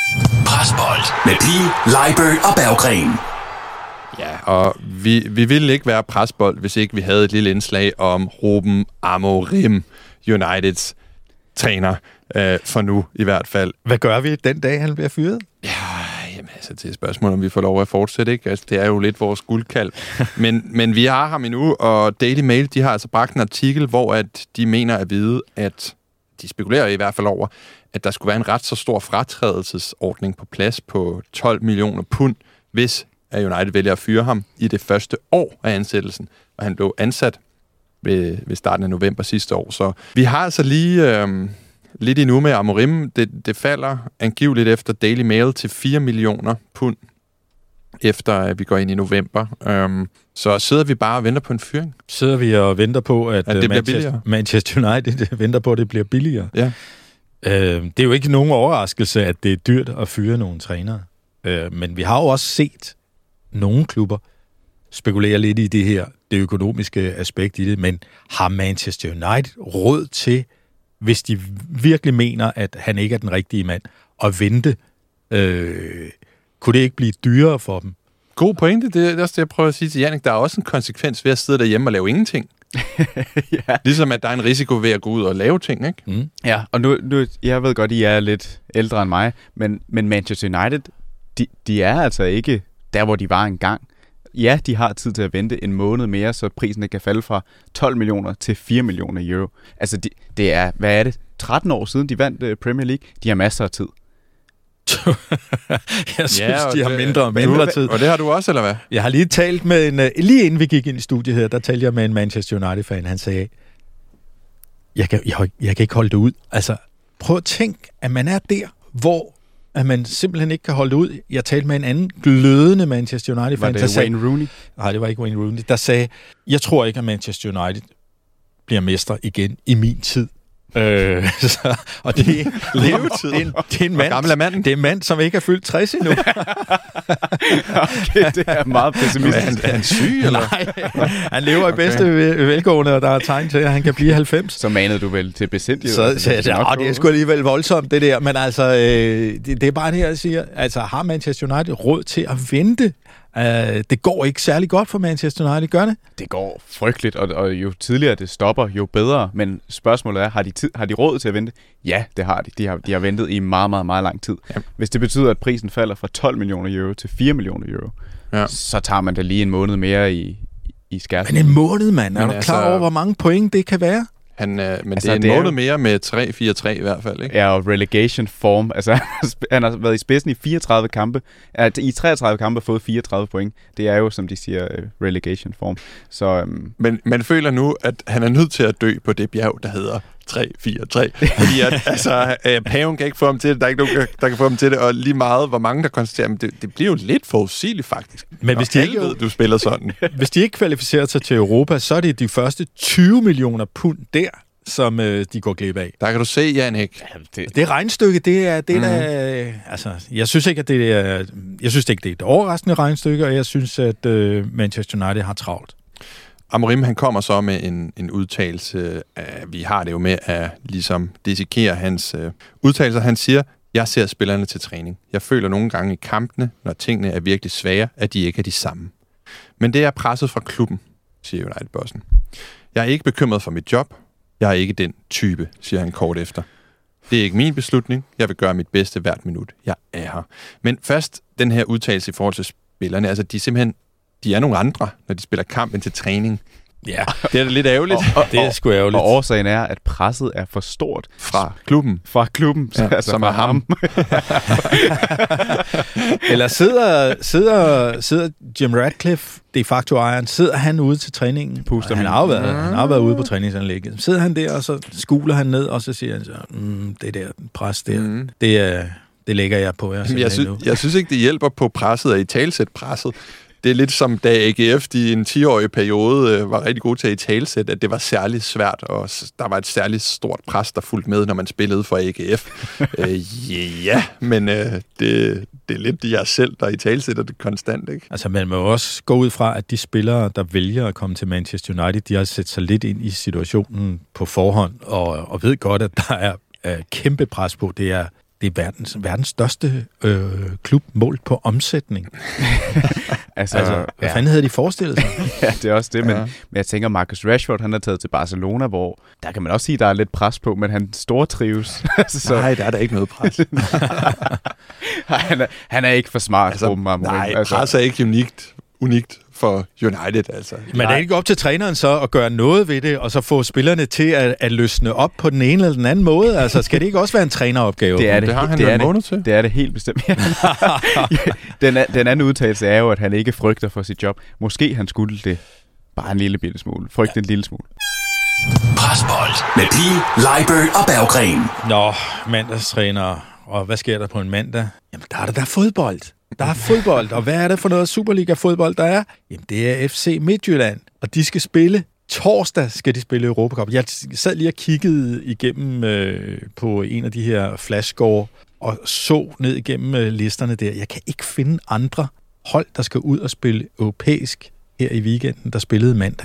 Presbold med Pil, Leibert og Berggren. Ja, og vi, vi ville ikke være presbold, hvis ikke vi havde et lille indslag om Ruben Amorim, Uniteds træner, øh, for nu i hvert fald. Hvad gør vi den dag, han bliver fyret? Ja, jamen altså, det er et spørgsmål, om vi får lov at fortsætte, ikke? Altså, det er jo lidt vores guldkald. men, men vi har ham endnu, og Daily Mail, de har altså bragt en artikel, hvor at de mener at vide, at de spekulerer i hvert fald over, at der skulle være en ret så stor fratrædelsesordning på plads på tolv millioner pund, hvis at United vælger at fyre ham i det første år af ansættelsen, og han blev ansat ved, ved starten af november sidste år. Så vi har altså lige øh, lidt endnu med Amorim. Det, det falder angiveligt efter Daily Mail til fire millioner pund, efter at vi går ind i november. Um, så sidder vi bare og venter på en fyring. Sidder vi og venter på, at, at det Manchester, Manchester United venter på, at det bliver billigere. Ja. Uh, det er jo ikke nogen overraskelse, at det er dyrt at fyre nogle trænere. Uh, men vi har jo også set nogle klubber spekulere lidt i det her, det økonomiske aspekt i det, men har Manchester United råd til, hvis de virkelig mener, at han ikke er den rigtige mand, at vente? Øh, kunne det ikke blive dyrere for dem? God pointe, det er også det, jeg prøver at sige til Jannik. Der er også en konsekvens ved at sidde derhjemme og lave ingenting. ja. Ligesom at der er en risiko ved at gå ud og lave ting, ikke? Mm. Ja, og nu, nu, jeg ved godt, I er lidt ældre end mig, men, men Manchester United, de, de er altså ikke der, hvor de var engang. Ja, de har tid til at vente en måned mere, så prisen ikke kan falde fra tolv millioner til fire millioner euro. Altså, de, det er, hvad er det, tretten år siden, de vandt uh, Premier League. De har masser af tid. Jeg synes, ja, de har mindre og mindre du, tid. Og det har du også, eller hvad? Jeg har lige talt med en... Uh, lige inden vi gik ind i studiet her, der talte jeg med en Manchester United-fan. Han sagde, jeg kan, jeg, jeg kan ikke holde det ud. Altså, prøv at tænke, at man er der, hvor at man simpelthen ikke kan holde det ud. Jeg talte med en anden glødende Manchester United-fan. Var det Wayne Rooney? Nej, det var ikke Wayne Rooney. Der sagde, jeg tror ikke, at Manchester United bliver mester igen i min tid. Øh, så, og det er levetid. Det er, det er en mand, gammel er manden? Det er en mand, som ikke er fyldt tres endnu. Okay, det er meget pessimistisk. Er han, er han syg, eller? Nej, han lever okay. i bedste velgående, og der er tegn til, at han kan blive halvfems. Så manede du vel til besindighed? Så, så, så ja, det er sgu alligevel voldsomt, det der. Men altså, øh, det, det er bare det her, jeg siger. Altså, har Manchester United råd til at vente? Uh, det går ikke særlig godt for Manchester United, gør det? Det går frygteligt, og, og jo tidligere det stopper, jo bedre. Men spørgsmålet er, har de, tid, har de råd til at vente? Ja, det har de. De har, de har ventet i meget, meget, meget lang tid. Ja. Hvis det betyder, at prisen falder fra tolv millioner euro til fire millioner euro, ja. Så tager man da lige en måned mere i, i skærsen. Men en måned, mand. Er men du altså, klar over, hvor mange point det kan være? Han, øh, men altså, det er en det er måned jo mere med tre fire tre i hvert fald, ikke? Ja, og relegation form. Altså, han har været i spidsen i fireogtredive kampe. At i treogtredive kampe fået fireogtredive point. Det er jo, som de siger, relegation form. Så, um... Men man føler nu, at han er nødt til at dø på det bjerg, der hedder tre fire tre. Fordi at, altså, øh, paven kan ikke få ham til det. Der er ikke nogen, der kan få ham til det. Og lige meget, hvor mange der konstaterer, men det, det bliver jo lidt forudsigeligt, faktisk. Men hvis de ikke ved, du spiller sådan. Hvis de ikke kvalificerer sig til Europa, så er det de første tyve millioner pund der, som øh, de går glip af. Der kan du se, Jannik. Ja, det, det regnstykke, det er det, mm-hmm. der... Øh, altså, jeg synes ikke, at det er... Jeg synes ikke, det er et overraskende regnstykke, og jeg synes, at øh, Manchester United har travlt. Amorim, han kommer så med en, en udtalelse. Af, vi har det jo med at ligesom dissekere hans øh, udtalelser. Han siger, jeg ser spillerne til træning. Jeg føler nogle gange i kampene, når tingene er virkelig svære, at de ikke er de samme. Men det er presset fra klubben, siger United-bossen. Jeg er ikke bekymret for mit job. Jeg er ikke den type, siger han kort efter. Det er ikke min beslutning. Jeg vil gøre mit bedste hvert minut. Jeg er her. Men først den her udtalelse i forhold til spillerne. Altså, de er simpelthen de er nogle andre, når de spiller kamp ind til træning. Ja, det er da lidt ærgerligt. Og, og, det er sgu ærgerligt. Og årsagen er, at presset er for stort. Fra klubben. Fra klubben, ja, altså som er ham. Eller sidder, sidder, sidder Jim Ratcliffe, de facto ejeren, sidder han ude til træningen? Puster han har været, han har været ude på træningsanlægget. Sidder han der, og så skuler han ned, og så siger han så, mm, det der pres der, mm. det, er, det lægger jeg på jer. Jeg, sy- jeg synes ikke, det hjælper på presset at italesætte presset. Det er lidt som da A G F i en ti-årig periode øh, var rigtig god til at italesætte, at det var særligt svært, og der var et særligt stort pres, der fulgte med, når man spillede for A G F. øh, ja, men øh, det, det er lidt de jer selv, der italesætter det konstant, ikke? Altså, man må også gå ud fra, at de spillere, der vælger at komme til Manchester United, de har sat sig lidt ind i situationen på forhånd, og, og ved godt, at der er, er kæmpe pres på. Det er det er verdens, verdens største øh, klub målt på omsætning. altså, altså, hvad ja. fanden havde de forestillet sig? Ja, det er også det, men, ja. men jeg tænker, Marcus Rashford, han er taget til Barcelona, hvor der kan man også sige, der er lidt pres på, men han stortrives. så... Nej, der er der ikke noget pres. han, er, han er ikke for smart. Altså, mig, nej, altså. pres er ikke unikt, unikt for United, altså. Men det er ikke op til træneren så at gøre noget ved det, og så få spillerne til at, at løsne op på den ene eller den anden måde? Altså, skal det ikke også være en træneropgave? Det er det. Det har han det jo en måned til. Det er det helt bestemt. den, er, den anden udtalelse er jo, at han ikke frygter for sit job. Måske han skulle det bare en lille bitte smule. Frygte ja. en lille smule. Presbold med Pil, Leibert og Berggren. Nå, mandagstræner. Og hvad sker der på en mandag? Jamen, der er der, der er fodbold. Der er fodbold, og hvad er det for noget Superliga-fodbold, der er? Jamen, det er F C Midtjylland, og de skal spille. Torsdag skal de spille Europa Cup. Jeg sad lige og kiggede igennem øh, på en af de her flashscore, og så ned igennem øh, listerne der. Jeg kan ikke finde andre hold, der skal ud og spille europæisk her i weekenden, der spillede mandag.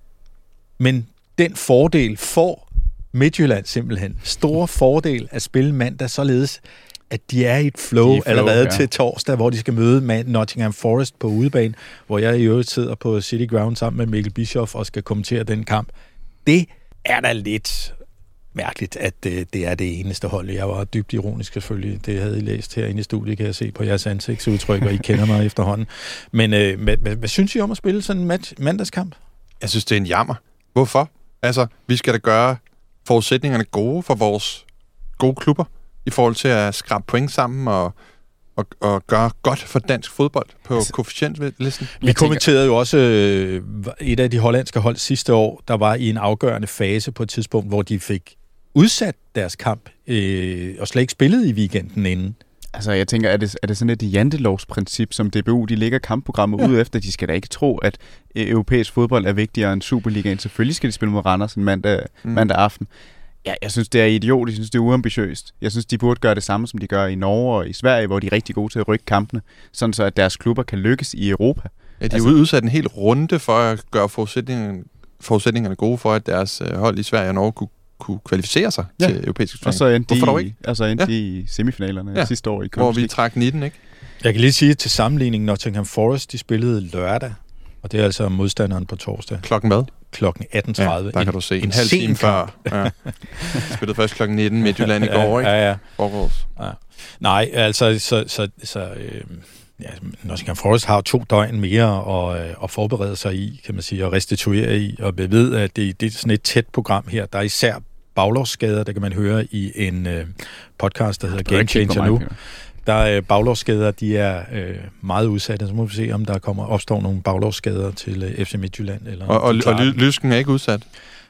Men den fordel får Midtjylland simpelthen. Store fordel at spille mandag, således at de er i et flow, flow allerede ja. til torsdag, hvor de skal møde Nottingham Forest på udebane, hvor jeg i øvrigt sidder på City Ground sammen med Mikkel Bischoff og skal kommentere den kamp. Det er da lidt mærkeligt, at det, det er det eneste hold. Jeg var dybt ironisk selvfølgelig. Det havde I læst herinde i studiet, kan jeg se på jeres ansigtsudtryk, og I kender mig efterhånden. Men øh, hvad, hvad, hvad synes I om at spille sådan en match, mandagskamp? Jeg synes, det er en jammer. Hvorfor? Altså, vi skal da gøre forudsætningerne gode for vores gode klubber, i forhold til at skrabe point sammen og, og, og gøre godt for dansk fodbold på altså, koefficientlisten. Vi kommenterede jo også øh, et af de hollandske hold sidste år, der var i en afgørende fase på et tidspunkt, hvor de fik udsat deres kamp øh, og slet ikke spillede i weekenden inden. Altså, jeg tænker, er det, er det sådan et jantelovsprincip, som D B U, de lægger kampprogrammet ja. ud efter? De skal da ikke tro, at europæisk fodbold er vigtigere end Superligaen. Selvfølgelig skal de spille mod Randers en mandag, mm. mandag aften. Ja, jeg synes, det er idiotisk. Jeg synes, det er uambitiøst. Jeg synes, de burde gøre det samme, som de gør i Norge og i Sverige, hvor de er rigtig gode til at rykke kampene, sådan så at deres klubber kan lykkes i Europa. Ja, de altså, er udsat en hel runde for at gøre forudsætningerne, forudsætningerne gode for, at deres hold i Sverige og Norge kunne, kunne kvalificere sig ja. til europæisk turnering. Og så endte de, dog ikke? Altså endte ja. i semifinalerne ja. sidste år i København. Hvor vi trak nitten, ikke? Jeg kan lige sige til sammenligning, Nottingham Forest, de spillede lørdag, og det er altså modstanderen på torsdag. Klokken hvad? Klokken atten tredive. Ja, der kan du se. En, en halv time før. Ja. Spillede først klokken nitten Midtjylland i går, ikke? Ja, ja. Forgårs. Ja. Nej, altså, så, så, så øh, ja, Nottingham Forest har to døgn mere at, at forberede sig i, kan man sige, og restituere i, og vi ved, at det, det er sådan et tæt program her. Der er især baglovsskader, der kan man høre i en øh, podcast, der hedder Game Changer nu. Der er baglovsskader, de er øh, meget udsatte, så må vi se, om der kommer opstår nogle baglovsskader til øh, F C Midtjylland. Eller og og, og Lysken er ikke udsat?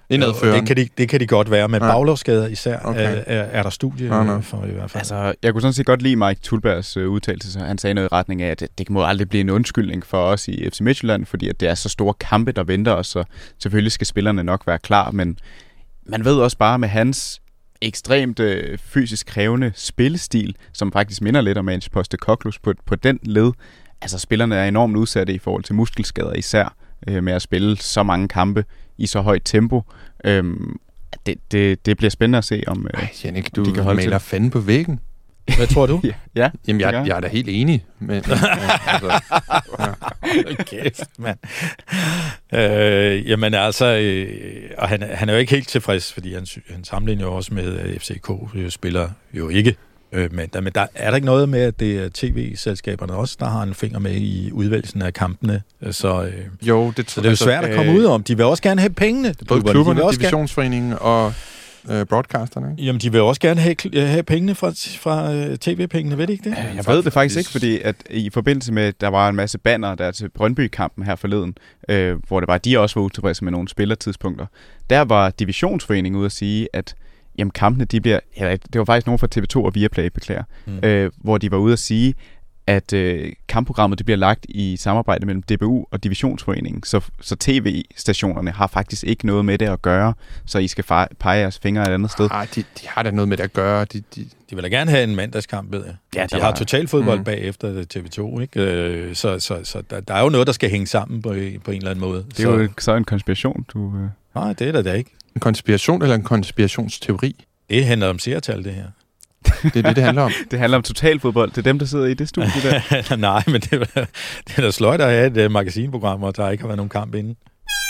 Det kan, de, det kan de godt være, men ja. baglovsskader især okay. er, er, er der studie ja, ja. for i hvert fald. Altså, jeg kunne sådan set godt lide Mike Tulbergs uh, udtalelse, så han sagde noget i retning af, at det, det må aldrig blive en undskyldning for os i F C Midtjylland, fordi at det er så store kampe, der venter os, så selvfølgelig skal spillerne nok være klar, men man ved også bare med hans ekstremt øh, fysisk krævende spillestil, som faktisk minder lidt om Ange Postecoglou på, på den led. Altså, spillerne er enormt udsatte i forhold til muskelskader især, øh, med at spille så mange kampe i så højt tempo. Øhm, det, det, det bliver spændende at se, om øh, Ej, Jannik, du de kan holde maler fanden på væggen. Hvad tror du? ja, ja, Jamen, jeg, jeg er da helt enig. Men, ja, altså, ja. Kæft, mand. Øh, jamen altså, øh, og han, han er jo ikke helt tilfreds, fordi han, han sammenligner jo også med, at F C K jo spiller jo ikke øh, mandag. Men der er der ikke noget med, at det er tv-selskaberne også, der har en finger med i udvælgelsen af kampene. Så, øh, jo, det, så det er jo svært at komme øh, ud om. De vil også gerne have pengene. Både klubberne, divisionsforeningen og Uh, broadcasterne, ikke? Jamen, de vil også gerne have, have pengene fra, fra uh, tv-pengene, ved de ikke det? Jeg, jeg ved det faktisk ikke, fordi at i forbindelse med, der var en masse banner der til Brøndby-kampen her forleden, øh, hvor det var, de også var utilfredse med nogle spillertidspunkter. Der var divisionsforeningen ude at sige, at jamen, kampene, de bliver... Ja, det var faktisk nogen fra T V to og Viaplay, beklager, mm. øh, hvor de var ude at sige, at øh, kampprogrammet det bliver lagt i samarbejde mellem D B U og Divisionsforeningen, så, så tv-stationerne har faktisk ikke noget med det at gøre, så I skal pege jeres fingre et andet sted. Ah, de, de har da noget med det at gøre. De, de... de vil da gerne have en mandagskamp, ved jeg. Ja, de har var... totalfodbold mm. bagefter T V to, ikke? Så, så, så der, der er jo noget, der skal hænge sammen på, på en eller anden måde. Det er så... jo så en konspiration, du... Øh... Nej, det er der da ikke. En konspiration eller en konspirationsteori? Det handler om seertal, det her. Det er det, det handler om. Det handler om totalfodbold. Det er dem, der sidder i det studie der. Nej, men det, det er da sløjt at have et uh, magasinprogram, hvor der ikke har været nogen kamp inde.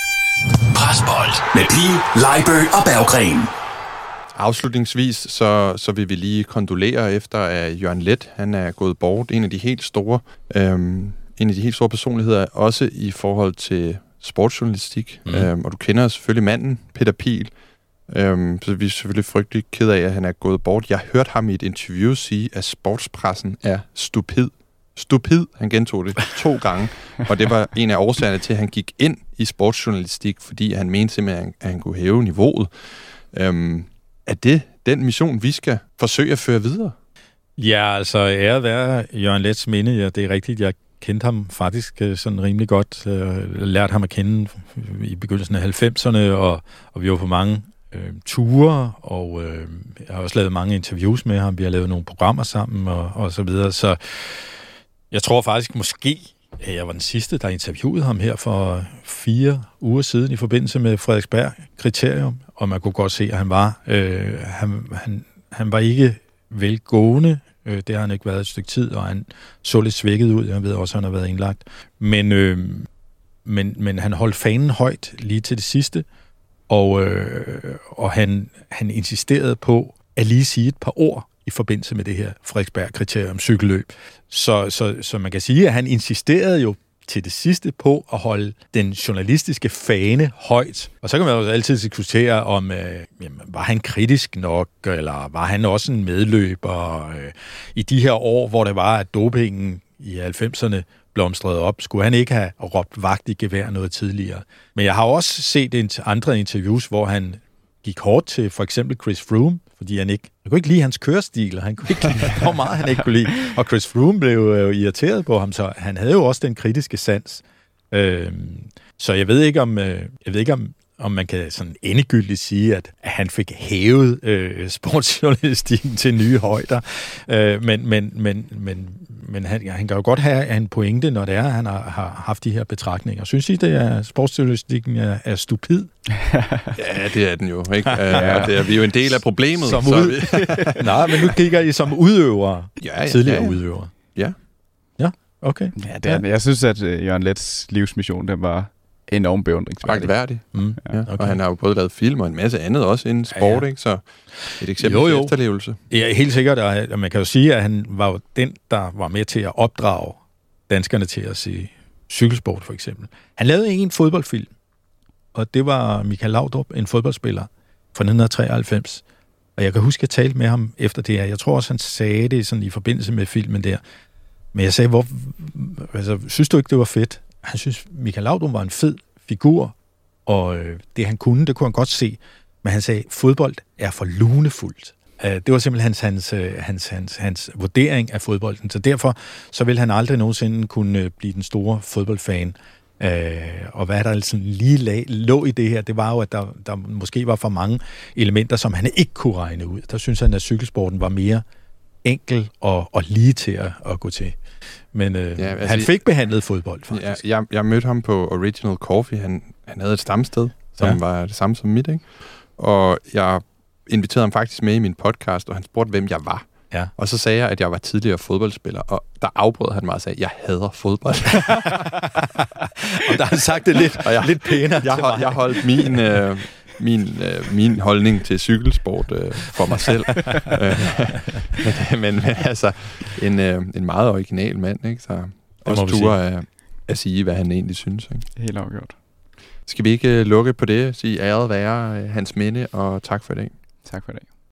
Presbold med Pil, Leibert og Berggren. Afslutningsvis så, så vil vi lige kondolere efter, at Jørgen Leth, han er gået bort. En af de helt store, øhm, en af de helt store personligheder, også i forhold til sportsjournalistik. Mm. Øhm, og du kender selvfølgelig manden, Peter Pil. Øhm, så vi er selvfølgelig frygtelig ked af, at han er gået bort. Jeg hørte ham i et interview sige, at sportspressen er stupid. Stupid, han gentog det to gange. Og det var en af årsagerne til, at han gik ind i sportsjournalistik, fordi han mente simpelthen, at han kunne hæve niveauet. Øhm, er det den mission, vi skal forsøge at føre videre? Ja, altså ære være Jørgen Leths minde. Ja, det er rigtigt, jeg kendte ham faktisk sådan rimelig godt. Jeg lærte ham at kende i begyndelsen af halvfemserne, og, og vi var på mange øh, ture, og øh, jeg har også lavet mange interviews med ham. Vi har lavet nogle programmer sammen, og, og så videre. Så jeg tror faktisk måske, at jeg var den sidste, der interviewede ham her for fire uger siden i forbindelse med Frederiksberg Kriterium, og man kunne godt se, at han var, øh, han, han, han var ikke velgående. Øh, det har han ikke været et stykke tid, og han så lidt svækket ud. Jeg ved også, at han har været indlagt. Men, øh, men, men han holdt fanen højt lige til det sidste, og, øh, og han, han insisterede på at lige sige et par ord i forbindelse med det her Frederiksberg-kriterium cykelløb. Så, så, så man kan sige, at han insisterede jo til det sidste på at holde den journalistiske fane højt. Og så kan man også altid diskutere, om øh, jamen, var han kritisk nok, eller var han også en medløber øh, i de her år, hvor det var, at dopingen i halvfemserne blomstrede op. Skulle han ikke have råbt vagt i gevær noget tidligere? Men jeg har også set andre interviews, hvor han gik hårdt til for eksempel Chris Froome, fordi han ikke, han kunne ikke lide hans kørestil, og han kunne ikke lide, hvor meget han ikke kunne lide. Og Chris Froome blev jo irriteret på ham, så han havde jo også den kritiske sans. Øhm, så jeg ved ikke, om, øh, jeg ved ikke om, om man kan sådan endegyldigt sige, at, at han fik hævet øh, sportsjournalistikken til nye højder. Øh, men men, men, men, men han, han kan jo godt have en pointe, når det er, at han har, har haft de her betragtninger. Synes I, det er sportsjournalistikken er, er stupid? Ja, det er den jo, ikke? Ja, det er, vi er jo en del af problemet. Som så ud... vi... Nej, men nu kigger I som udøvere. Ja, ja, tidligere ja, ja. udøvere. Ja. Ja, okay. Ja, det er, ja. Jeg synes, at uh, Jørgen Leths livsmission, den var enormt beundringsværdig. Værdig. Mm, ja. Okay. Og han har jo både lavet film og en masse andet også inden sport, ja, ja. Ikke? Så et eksempel til efterlevelse. Ja, helt sikkert. Og man kan jo sige, at han var jo den, der var med til at opdrage danskerne til at se cykelsport, for eksempel. Han lavede en fodboldfilm, og det var Michael Laudrup, en fodboldspiller fra nitten treoghalvfems. Og jeg kan huske, at jeg talte med ham efter det her. Jeg tror også, han sagde det sådan i forbindelse med filmen der. Men jeg sagde, hvor, altså, synes du ikke, det var fedt? Han synes, Michael Laudrup var en fed figur, og øh, det han kunne, det kunne han godt se. Men han sagde, fodbold er for lunefuldt. Uh, det var simpelthen hans, hans, hans, hans, hans vurdering af fodbolden. Så derfor så ville han aldrig nogensinde kunne uh, blive den store fodboldfan. Uh, og hvad der sådan lige lag, lå i det her, det var jo, at der, der måske var for mange elementer, som han ikke kunne regne ud. Der synes han, at cykelsporten var mere enkel og, og lige til at, at gå til. Men øh, ja, altså, han fik behandlet fodbold, faktisk. Ja, jeg, jeg mødte ham på Original Coffee. Han, han havde et stamsted, som ja. var det samme som mit, ikke? Og jeg inviterede ham faktisk med i min podcast, og han spurgte, hvem jeg var. Ja. Og så sagde jeg, at jeg var tidligere fodboldspiller, og der afbrød han mig og sagde, at jeg hader fodbold. Og der har han sagt det lidt, og jeg, lidt pænere jeg, hold, jeg holdt min... Øh, Min, øh, min holdning til cykelsport øh, for mig selv. men, men, men altså, en, øh, en meget original mand, ikke? Så også turde at, at sige, hvad han egentlig synes. Ikke? Helt afgjort. Skal vi ikke lukke på det? Sige æret være øh, hans minde, og tak for i dag. Tak for i dag.